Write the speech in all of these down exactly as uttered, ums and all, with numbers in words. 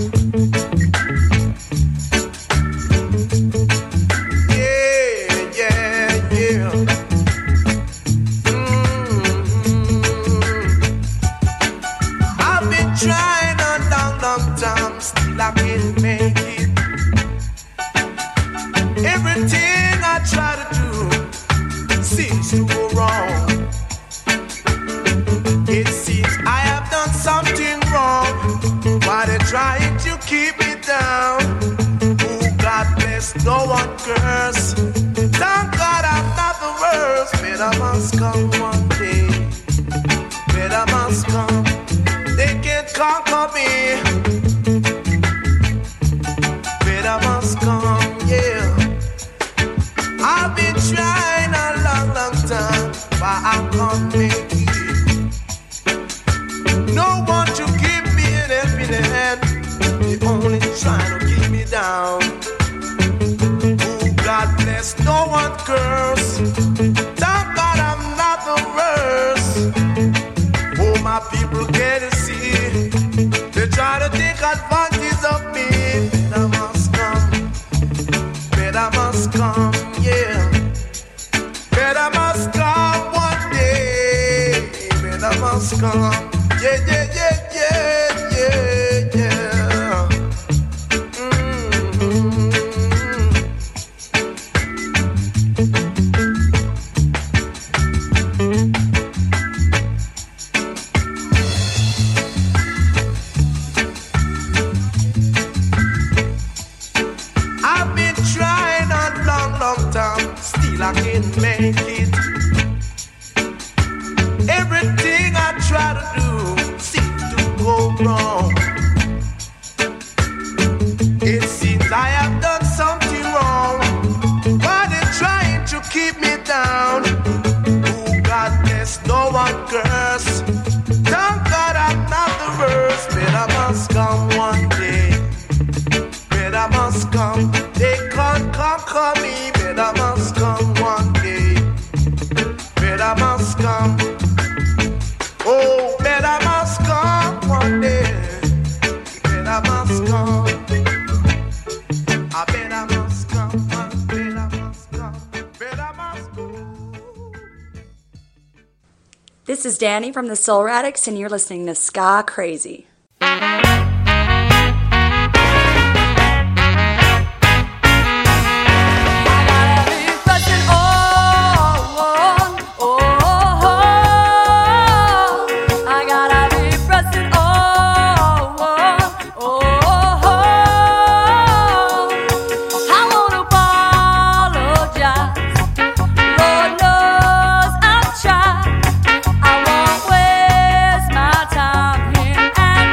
This is Danny from the Soul Radix, and you're listening to Ska Crazy. I won't waste my time here and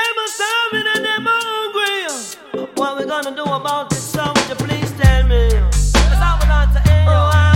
them are starving and them are hungry. What we gonna do about this? So would you please tell me? Cause I would like to end. Oh, I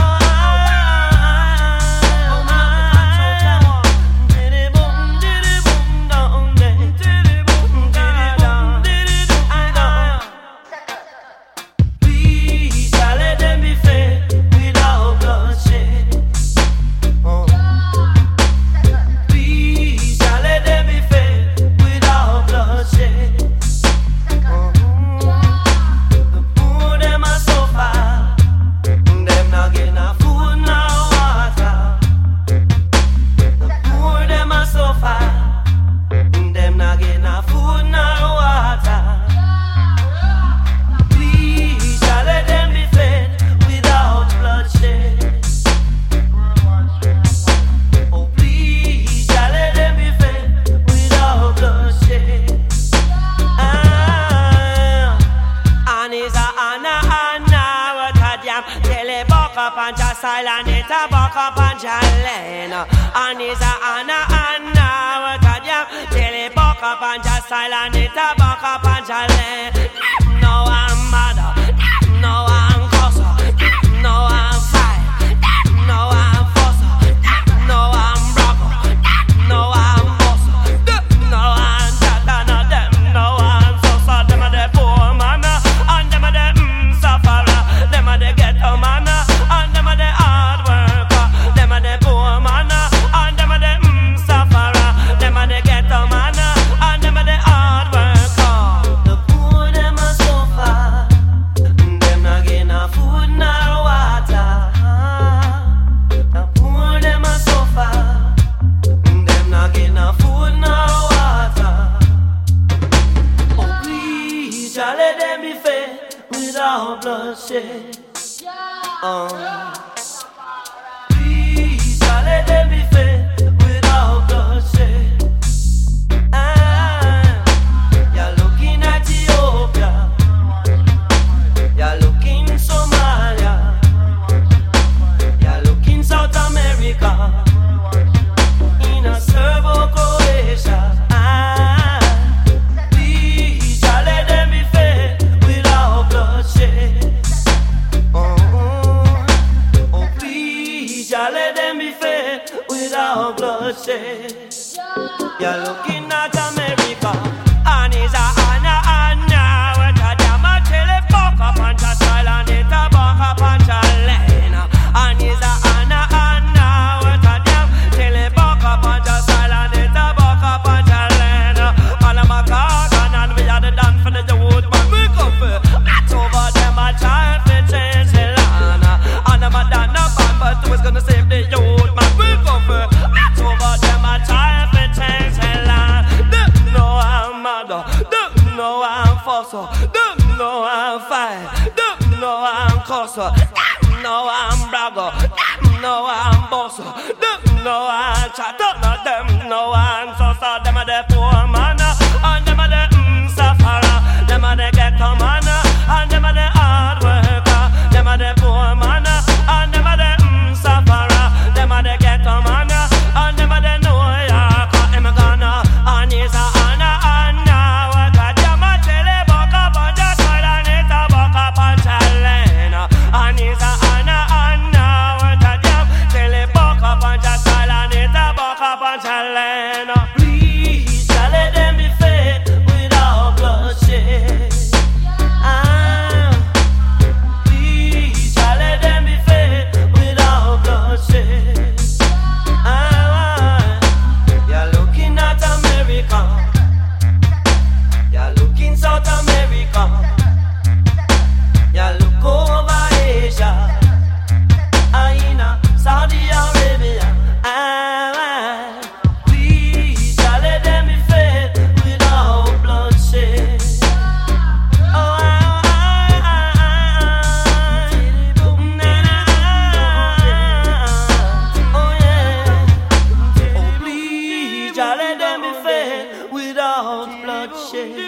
silent it a buck up and challenge. And is a Anna Anna what a jam. Till it buck up and just silent it a buck up and challenge. No I'm mad, no I'm cuss, no I'm fight, no I'm fuss, no I'm rock, no I'm boss, no I'm that and them, no I'm so sad. Them a the poor man and them a the mm sufferer. Them a the ghetto man. Bloodshed. Um, please, I let them be fed without bloodshed. Ah, you're looking at Ethiopia, you're looking Somalia, you're looking South America, in a Serbo Croatia. Bloodshed. You're looking at America, and is a Anna Anna. What a damn a telefuck up and just silent it a buck up and challenge. And is a Anna Anna. What a damn telefuck up and just silent it a buck up and challenge. And I'm a garden and we are the dance for the youth man. We go for that's over them a child for change the land. And I'm a done a band but who's gonna save the youth man. We go for over them a child for change the land. Them know I'm mad, them know I'm fuss, them know I'm fight, them know I'm cuss, them know I'm brag, them know I'm boss, them know I'm chat, them know I'm sauce. Them a the poor man, and them a the mm sufferer. Them a the ghetto man, and them a the hard worker. Them a the poor man, and them a the mm sufferer. Them a the ghetto man. And them a the New York, I'm gonna, and it's a Anna Anna. What a jam a tele buck up and just silent it a buck up and challenge. And it's a Anna Anna. What a jam tele buck up and just silent it a buck up and challenge. Please, I let them be fed without bloodshed. Ah, please, I let them be fed without bloodshed. You're looking South America, you look over Asia, Aina, Saudi Arabia. Ah, please, I let them be fed without bloodshed. Oh, ah, ah, ah, oh yeah. Oh, please, I let them be fed without bloodshed.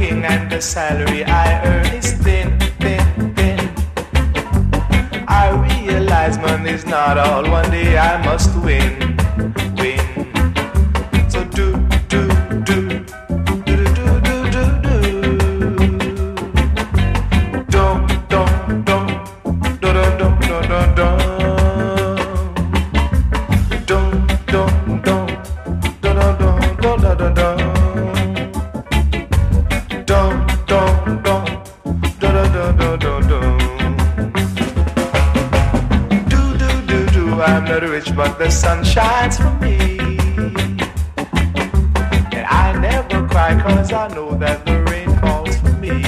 working and the salary I earn is thin, thin, thin. I realize money's not all. One day I must win, win. So do, do, do, do, do, do, do, do. Don't, don't, don't, don't, don't, don't, don't, don't. Don't, don't, don't, don't, don't, don't, don't, don't, don't. Don't, don't, don't, don't, don't, don't, don't, don't. Do, do, do, do. I'm not rich, but the sun shines for me. And I never cry, cause I know that the rain falls for me.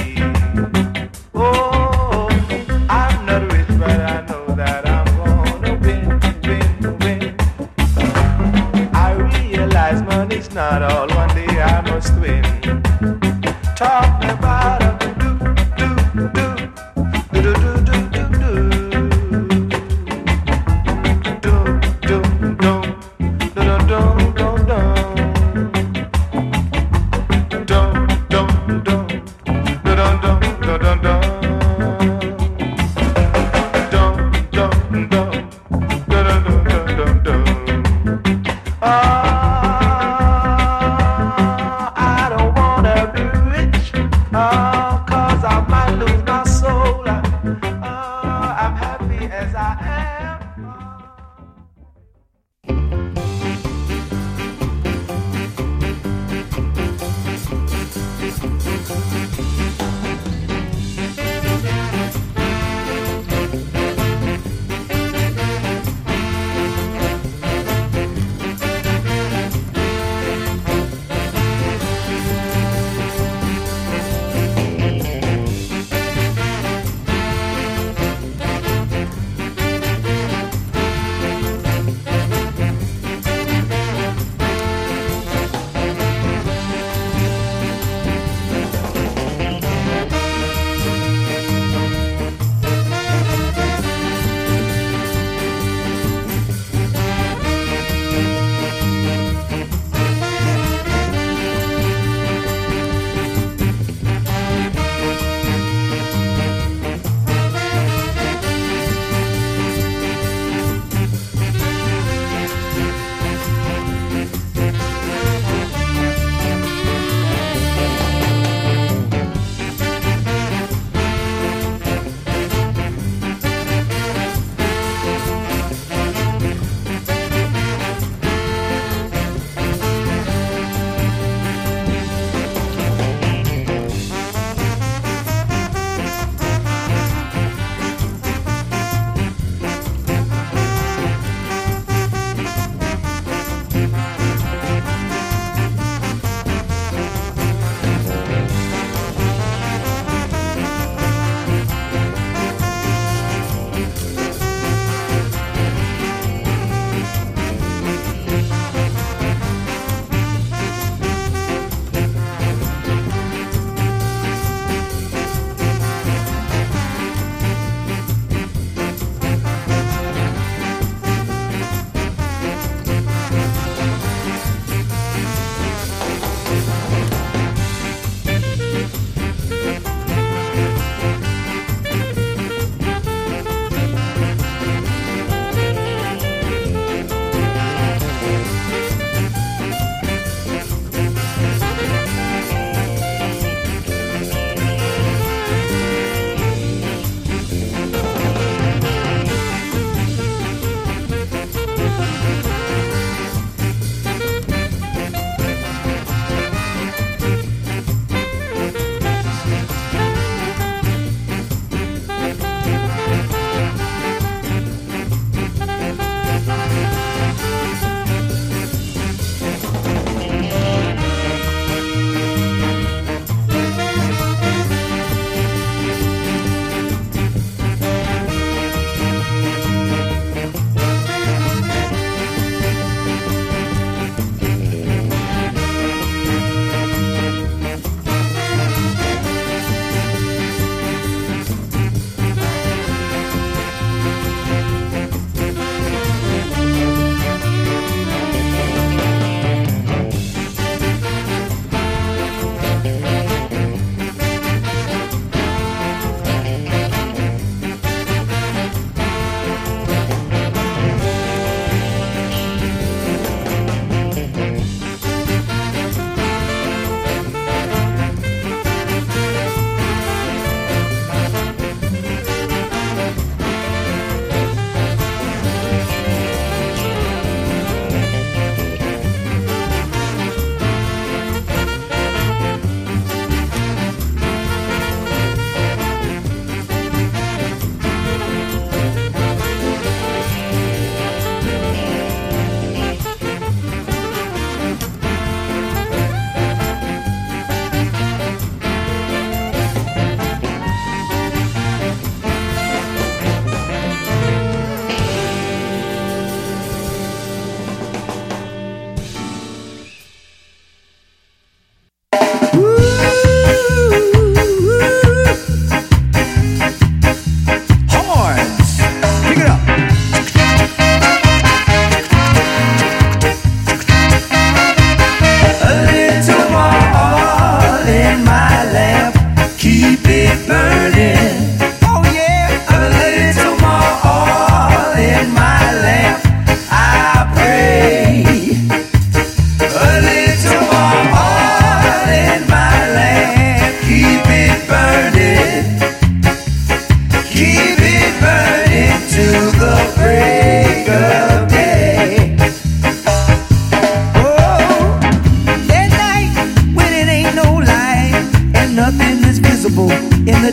Oh, I'm not rich, but I know that I'm gonna win, win, win. I realize money's not all. One day I must win. Talk about a do, do, do, do, do, do, do, do, do. Do, do, do, do, do, do, do, do. Do, do, do, do, do, do, do, do, do. Do, do, do, do, do, do, do, do. Ah, I don't wanna be rich, ah, cause I might lose my soul. Ah, I'm happy as I am.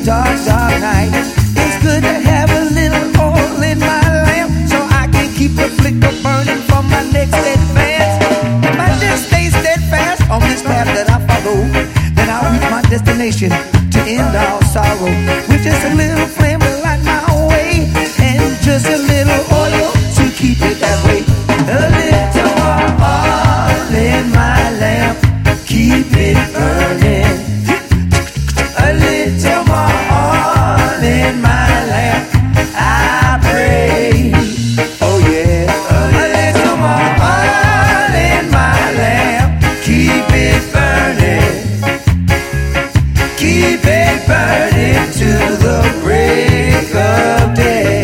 dark, dark night. It's good to have a little oil in my lamp, so I can keep the flicker burning for my next advance. If I just stay steadfast on this path that I follow, then I'll reach my destination to end all sorrow. With just a little flame to light my way, and just a little oil to keep it that way. A little more oil in my lamp, keep it burning. A little more oil in my lamp, I pray. Oh yeah. A little more oil in my lamp, keep it burning. Keep it burning to the break of day.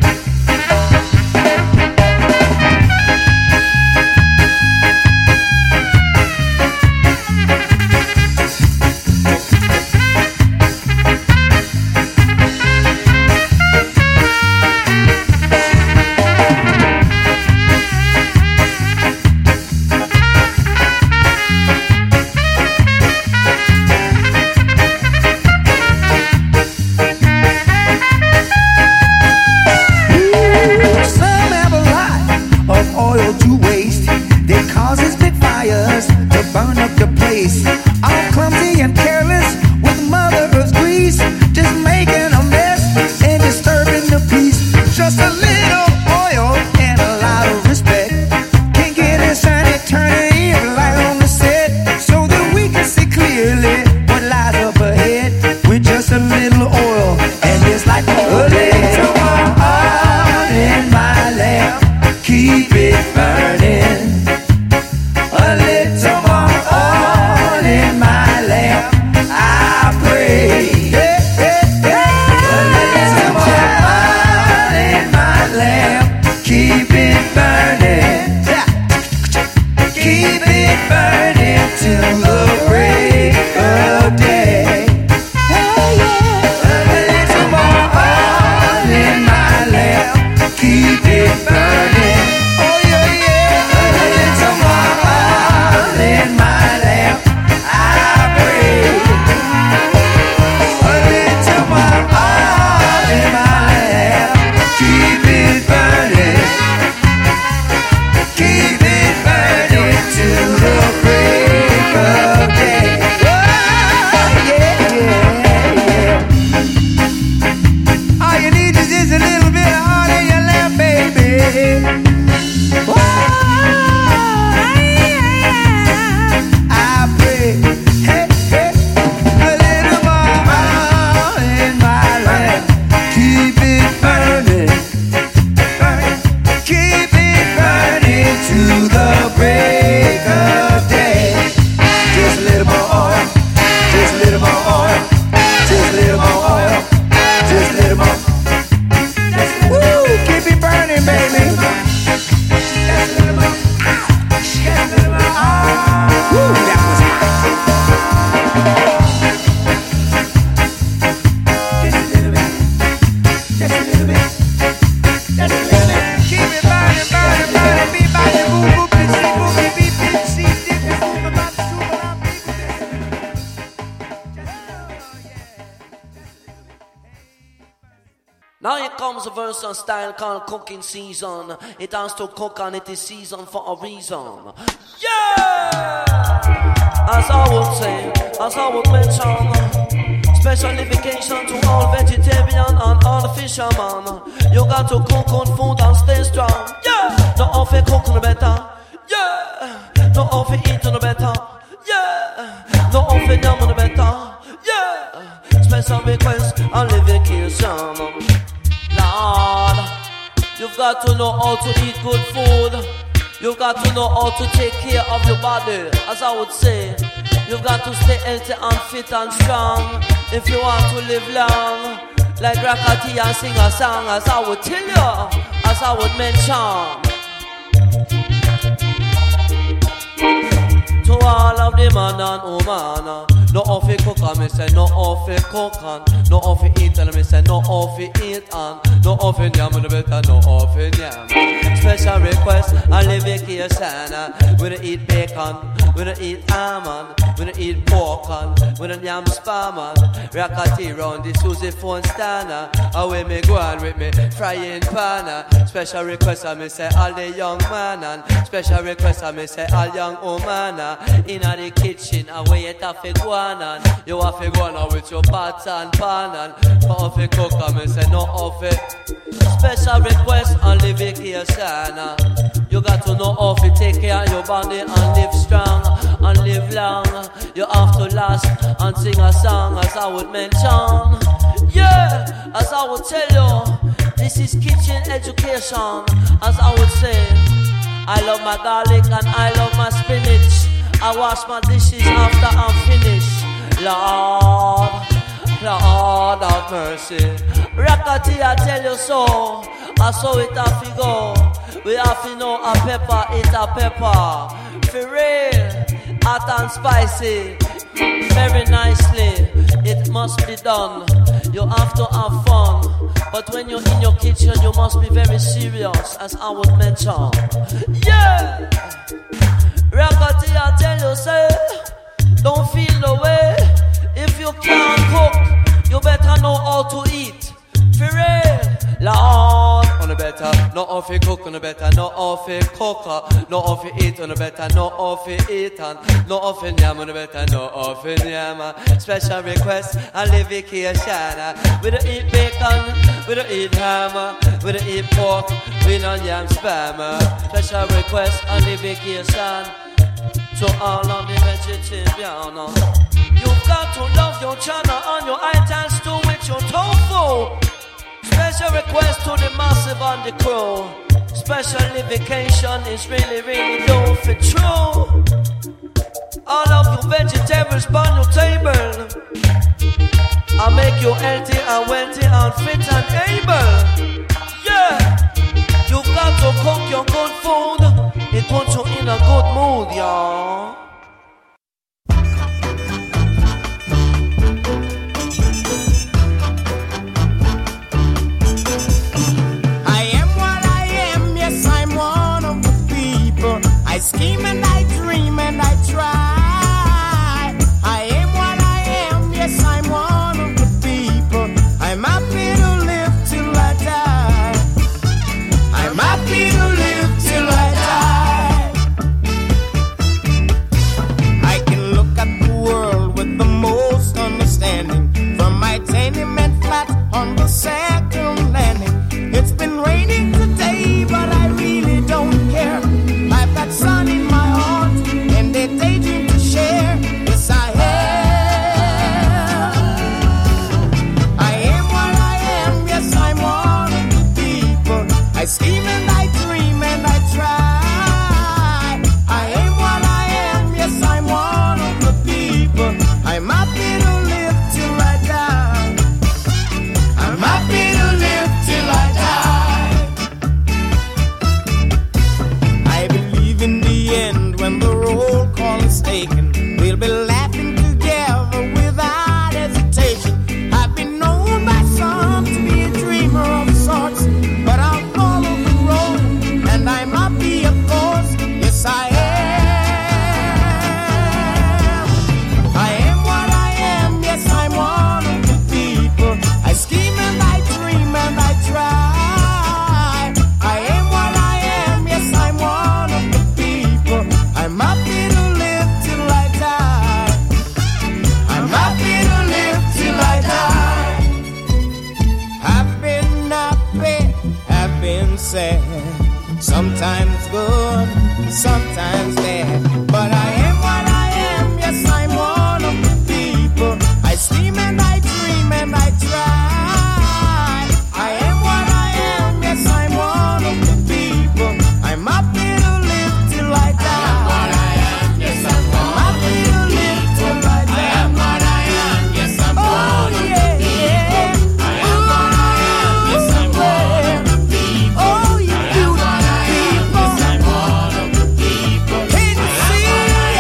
Style called cooking season. It has to cook and it is season for a reason. Yeah! As I would say, as I would mention, special invitation to all vegetarian and all fishermen. You got to cook on food and stay strong. Yeah! No off it cooking better. Yeah! No off it eating better. Yeah! No off it yamming better. Yeah! Special request and invitation. Lord, you've got to know how to eat good food. You've got to know how to take care of your body. As I would say, you've got to stay healthy and fit and strong if you want to live long. Like Rakati and sing a song, as I would tell you, as I would mention. To all of the man and woman, No off it cook on, me say no off it cook on. No off it eat and me say no off it eat on. No off it yam and better no off it yam. Special request on the vacation. We don't eat bacon, we don't eat almond, we don't eat pork on, we don't yam spam on. Rockati round the Susie phone stanner. Away me go on with me frying pan. Special request on me say all the young man and special request on me say all young woman. Inna the kitchen away it have to go on and you have to go on with your pots and pan and no off it cook on me say no off it. Special request on the vacation. You got to know how to take care of your body and live strong and live long. You have to last and sing a song as I would mention. Yeah, as I would tell you, this is kitchen education. As I would say, I love my garlic and I love my spinach. I wash my dishes after I'm finished. Lord, Lord have mercy. Rockati, I tell you so. I saw it have to go. We have to know a pepper is a pepper. For real, hot and spicy. Very nicely, it must be done. You have to have fun. But when you're in your kitchen, you must be very serious, as I would mention. Yeah! Rockati, I tell you, say, don't feel the way. If you can't cook, you better know how to eat. For real, Lord, on the better, no off it cook, on the better, no off it cook, no off it eat, on the better, no off it eat, and no off it yam, on the better, no off it yam. Special request, I live vacation. We don't eat bacon, we don't eat ham, we don't eat pork, we don't yam spam. Special request, I live vacation. To all of the vegetarians, you've got to love your channel and your items too with your tofu. Special request to the massive and the crew. Special vacation is really, really dope for true. All of you vegetables on your table, I make you healthy and wealthy and fit and able. Yeah, you've got to cook your good food. It puts you in a good mood, y'all. I scheme and I dream and I try. I am what I am, yes, I'm one of the people. I'm happy to live till I die. I'm happy to live till I die. I can look at the world with the most understanding. From my tenement flat on the second landing. It's been raining today, but I really don't care. I've got sun in my heart and a daydream to share. Yes, I am. I am what I am. Yes, I'm one of the people. I scheme and I dream and I try. I am what I am. Yes, I'm one of the people. I'm happy to live till I die. I'm happy to live till I die. In the end, when the roll call is taken, we'll be laughing together without hesitation. I've been known by some to be a dreamer of sorts, but I'll follow the road, and I'm happy, of course. Yes, I am. I am what I am. Yes, I'm one of the people. I scheme and I dream and I try. I am what I am. Yes, I'm one of the I'm happy to live till I die. I'm happy to live till I die. I've been happy, I've been sad. Sometimes good, sometimes bad. But I am what I am, yes, I'm one of the people. I scheme and I dream and I try. I am what I am, yes, I'm one of the people. I'm happy to live till I die. Oh, you beautiful people. Can you see?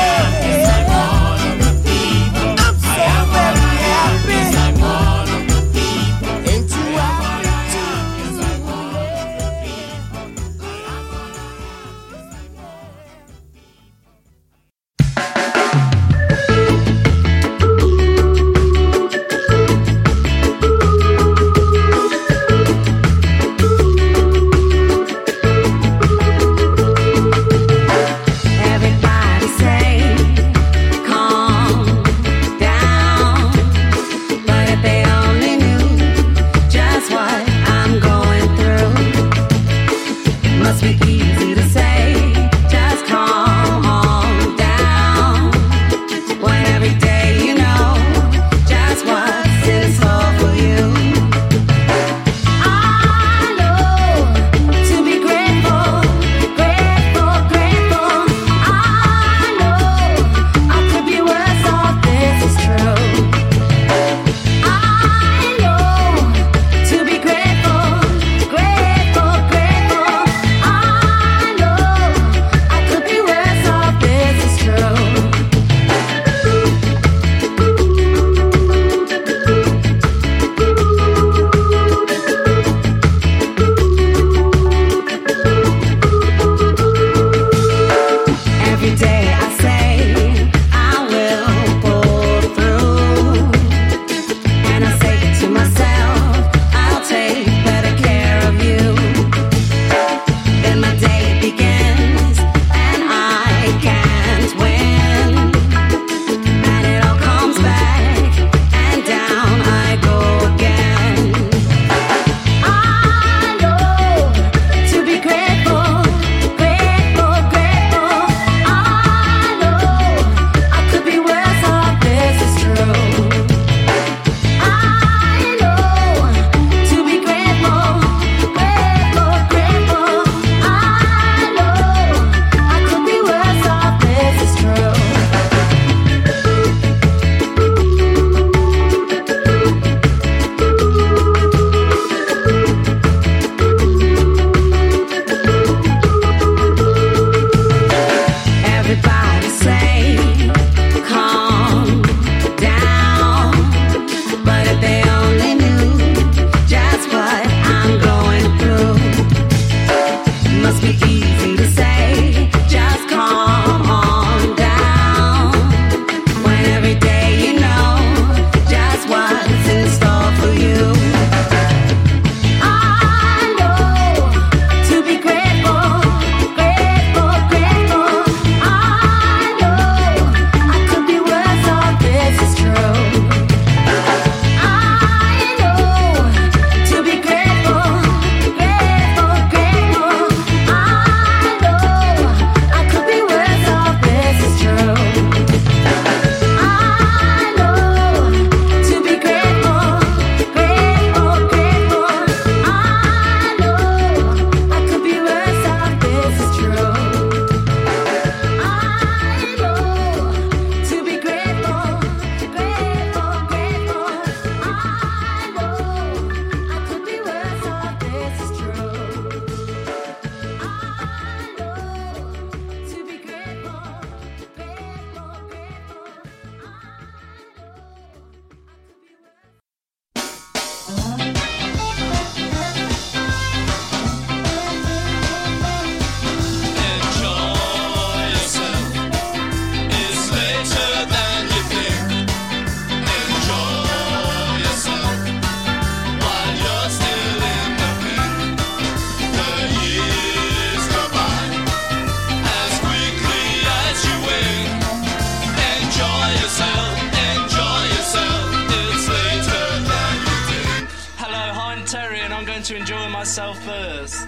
learn to enjoy myself first.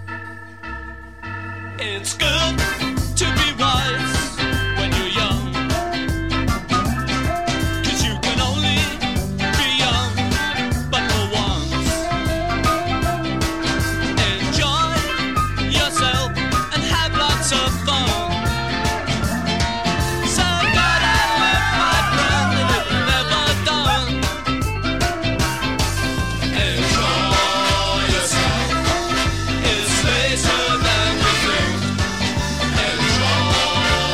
It's good to be wise when you're young, 'cause you can only be young but for once. Enjoy yourself and have lots of fun. So gotta live, my friend, and it's never done. Enjoy yourself, it's later than we think. Enjoy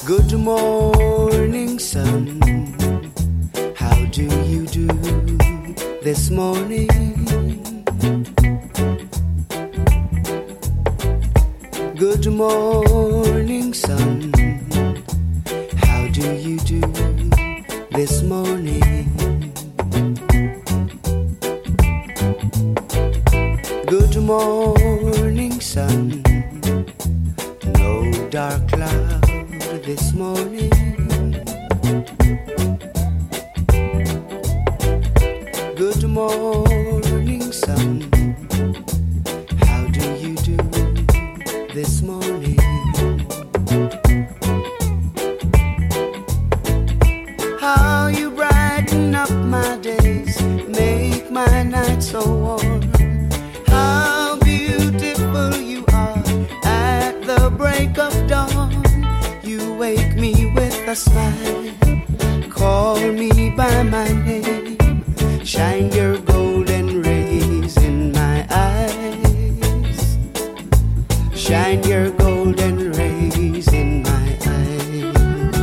Good morning, sun. How do you do this morning? Good morning, sun. How do you do this morning? Good morning, sun. No dark cloud this morning. Good morning, sun. How do you do this morning? How you brighten up my days, make my nights so warm. How beautiful you are at the break of dawn. You wake me with a smile, call me by my name, shine your golden rays in my eyes, shine your golden rays in my eyes.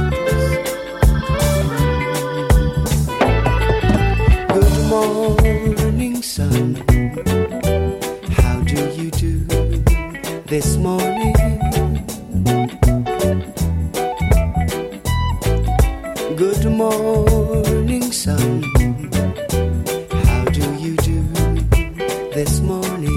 Good morning, sun. How do you do this morning? Good morning, sun. How do you do this morning?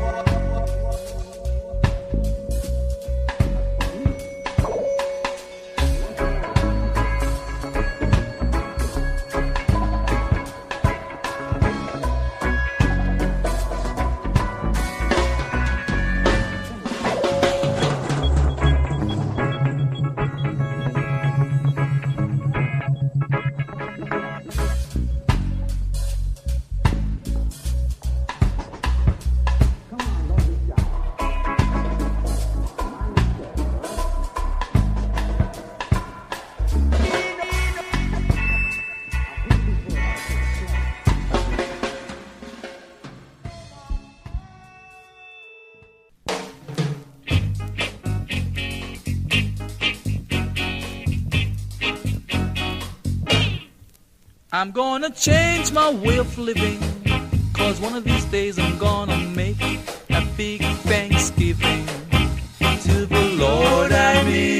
I'm gonna change my way of living, 'cause one of these days I'm gonna make a big Thanksgiving to the Lord I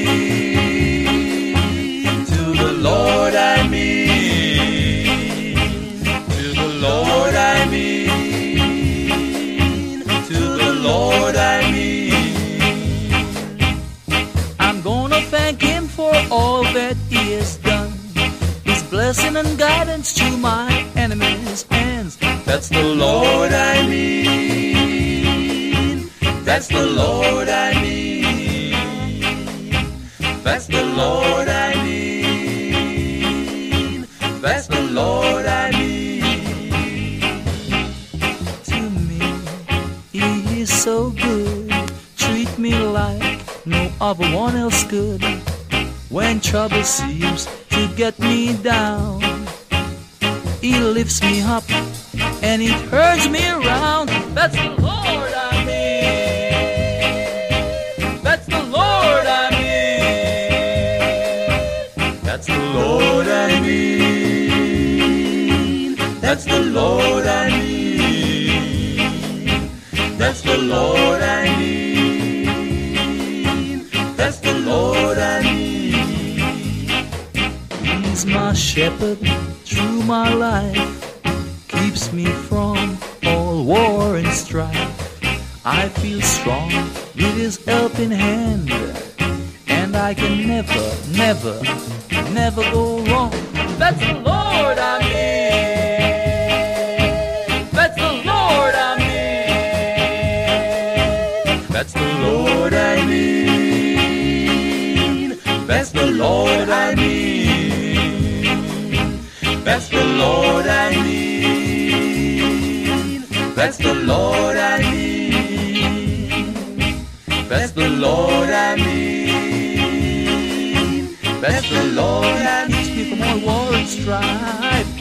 mean, to the Lord I mean, to the Lord I mean, to the Lord I mean. I'm gonna thank Him for all that He has done, blessing and guidance to my enemies' hands. That's the Lord I mean. That's the Lord I mean. That's the Lord I mean. That's the Lord I mean. To me, He is so good. Treat me like no other one else could. When trouble seems to get me down, He lifts me up and He turns me around. That's the Lord I mean. That's the Lord I mean. That's the Lord I mean. That's the Lord I mean. That's the Lord I mean. That's the Lord I mean. He's my shepherd through my life, keeps me from all war and strife. I feel strong with His helping hand, and I can never, never, never go wrong. That's the Lord I mean. That's the Lord I mean. That's the Lord I mean. That's the Lord I mean. That's the Lord I mean. That's the Lord I mean. That's the Lord I mean. That's the Lord I mean. Keeps me from all war and strife.